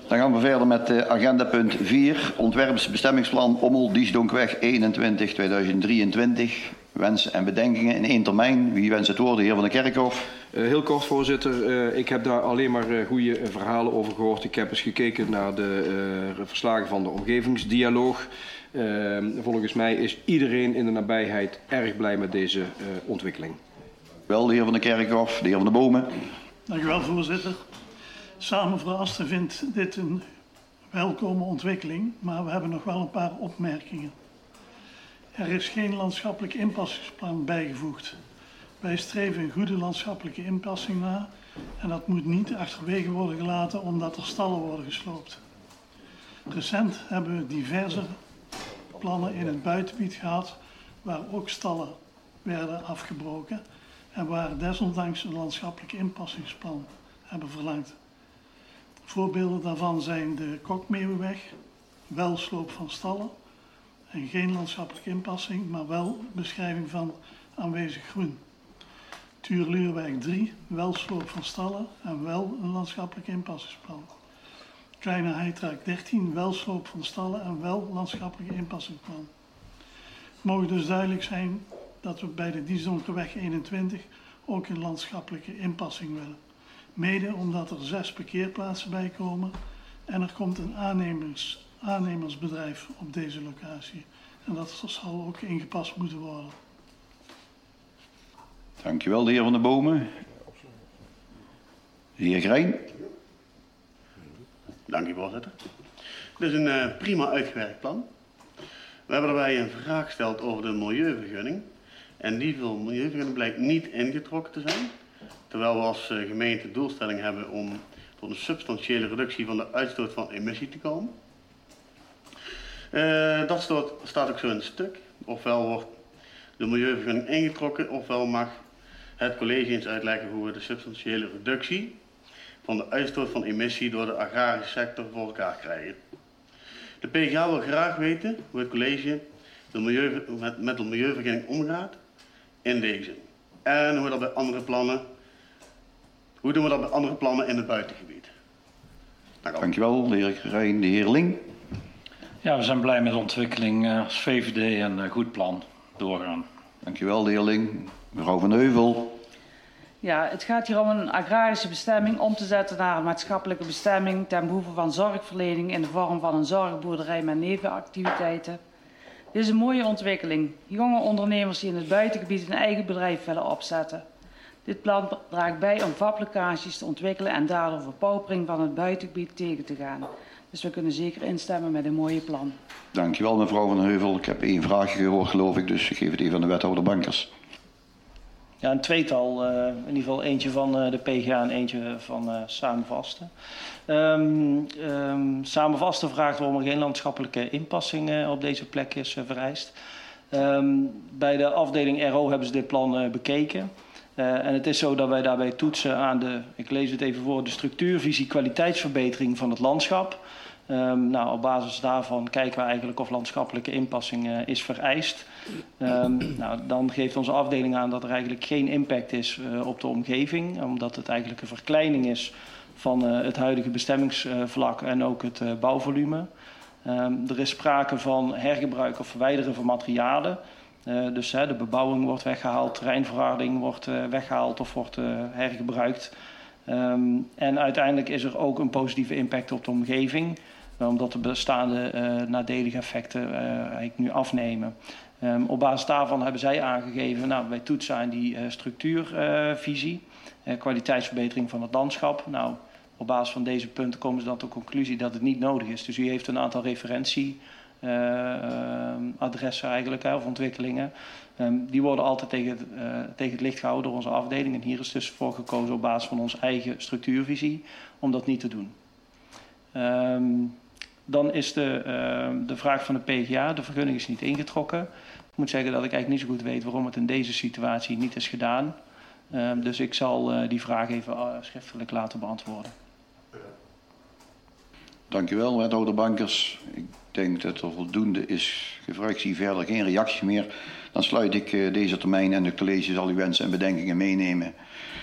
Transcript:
Dan gaan we verder met agenda punt 4. Ontwerpsbestemmingsplan Ommel-Diesdonkweg 21-2023. Wensen en bedenkingen in 1 termijn. Wie wenst het woord? De heer Van der Kerkhof. Heel kort, voorzitter. Ik heb daar alleen maar goede verhalen over gehoord. Ik heb eens gekeken naar de verslagen van de omgevingsdialoog. Volgens mij is iedereen in de nabijheid erg blij met deze ontwikkeling. Wel, de heer Van der Kerkhof, de heer Van der Bomen. Dank u wel, voorzitter. Samen voor Asten vindt dit een welkome ontwikkeling, maar we hebben nog wel een paar opmerkingen. Er is geen landschappelijk inpassingsplan bijgevoegd. Wij streven een goede landschappelijke inpassing na en dat moet niet achterwege worden gelaten omdat er stallen worden gesloopt. Recent hebben we diverse plannen in het buitengebied gehad waar ook stallen werden afgebroken en waar desondanks een landschappelijk inpassingsplan hebben verlangd. Voorbeelden daarvan zijn de Kokmeeuwenweg, wel sloop van stallen en geen landschappelijke inpassing, maar wel beschrijving van aanwezig groen. Tuurluurweg 3, wel sloop van stallen en wel een landschappelijk inpassingsplan. Kleine Heitraak 13, wel sloop van stallen en wel landschappelijk inpassingsplan. Het mogen dus duidelijk zijn dat we bij de Diesdonkerweg 21 ook een landschappelijke inpassing willen. Mede omdat er 6 parkeerplaatsen bij komen en er komt een aannemersbedrijf op deze locatie. En dat zal ook ingepast moeten worden. Dankjewel, de heer Van der Bomen. De heer Grijn. Dank u, voorzitter. Dit is een prima uitgewerkt plan. We hebben daarbij een vraag gesteld over de milieuvergunning. En die milieuvergunning blijkt niet ingetrokken te zijn. Terwijl we als gemeente doelstelling hebben om tot een substantiële reductie van de uitstoot van emissie te komen. Dat staat ook zo in het stuk. Ofwel wordt de milieuvergunning ingetrokken, ofwel mag het college eens uitleggen hoe we de substantiële reductie van de uitstoot van emissie door de agrarische sector voor elkaar krijgen. De PGA wil graag weten hoe het college met de milieuvergunning omgaat in deze. En hoe doen we dat bij andere plannen in het buitengebied. Dankjewel, de heer Grijn. De heer Ling. Ja, we zijn blij met de ontwikkeling als VVD en goed plan doorgaan. Dankjewel, de heer Ling. Mevrouw Van Heuvel. Ja, het gaat hier om een agrarische bestemming om te zetten naar een maatschappelijke bestemming ten behoeve van zorgverlening in de vorm van een zorgboerderij met nevenactiviteiten. Dit is een mooie ontwikkeling. Jonge ondernemers die in het buitengebied een eigen bedrijf willen opzetten. Dit plan draagt bij om vaplocaties te ontwikkelen en daardoor verpaupering van het buitengebied tegen te gaan. Dus we kunnen zeker instemmen met een mooie plan. Dankjewel, mevrouw Van Heuvel. Ik heb 1 vraagje gehoord, geloof ik, dus ik geef het even aan de wethouder Bankers. Ja, een tweetal. In ieder geval eentje van de PGA en eentje van Samenvasten. Samenvasten vraagt waarom er geen landschappelijke inpassing op deze plek is vereist. Bij de afdeling RO hebben ze dit plan bekeken. En het is zo dat wij daarbij toetsen aan de, ik lees het even voor, de structuurvisie kwaliteitsverbetering van het landschap. Nou, op basis daarvan kijken we eigenlijk of landschappelijke inpassing is vereist. Nou, dan geeft onze afdeling aan dat er eigenlijk geen impact is op de omgeving, omdat het eigenlijk een verkleining is van het huidige bestemmingsvlak en ook het bouwvolume. Er is sprake van hergebruik of verwijderen van materialen. Dus de bebouwing wordt weggehaald, terreinverharding wordt weggehaald of wordt hergebruikt. En uiteindelijk is er ook een positieve impact op de omgeving, omdat de bestaande nadelige effecten eigenlijk nu afnemen. Op basis daarvan hebben zij aangegeven, nou, wij toetsen aan die structuurvisie, kwaliteitsverbetering van het landschap. Nou, op basis van deze punten komen ze dan tot de conclusie dat het niet nodig is. Dus u heeft een aantal referentieadressen eigenlijk, of ontwikkelingen. Die worden altijd tegen het licht gehouden door onze afdeling. En hier is dus voor gekozen op basis van onze eigen structuurvisie om dat niet te doen. Dan is de vraag van de PGA, de vergunning is niet ingetrokken. Ik moet zeggen dat ik eigenlijk niet zo goed weet waarom het in deze situatie niet is gedaan. Dus ik zal die vraag even schriftelijk laten beantwoorden. Dankjewel, wethouder Bankers. Ik denk dat er voldoende is gevraagd. Ik zie verder geen reactie meer. Dan sluit ik deze termijn en het college zal uw wensen en bedenkingen meenemen